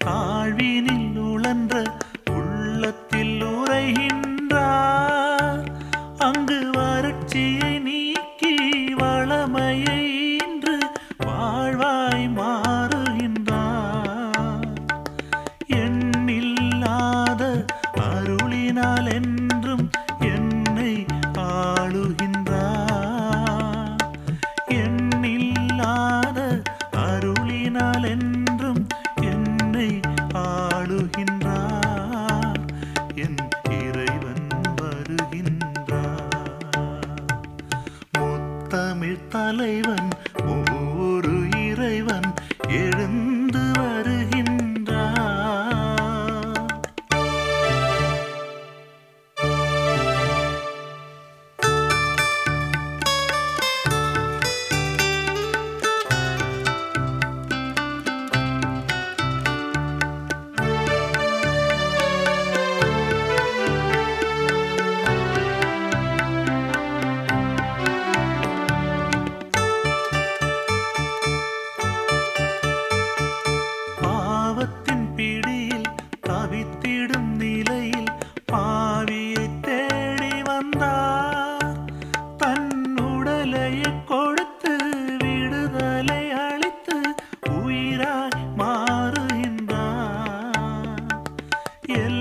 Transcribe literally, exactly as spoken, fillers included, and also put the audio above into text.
தாழ்வினில் உழன்ற உள்ளத்தில் உரைகின்றார். அங்கு வறட்சியை நீக்கி வளமையை இன்று வாழ்வாய் மாறுகின்றார். எண்ணில்லாத அருளினால் என்றும் என்னை ஆளுகின்றார். எண்ணில்லாத அருளினால் என்றும் என்னை ஆளுகின்றார். என் இறைவன் வருகின்றார். முத்தமிழ் தலைவன் ஒரு இறைவன் எழுந்து வருகின்றார். பாவத்தின் பிடியில் தவித்திடும் நிலையில் பாவியை தேடி வந்தார். தன் உடலையை கொடுத்து விடுதலை அளித்து உயிராய் மாறுகின்றார்.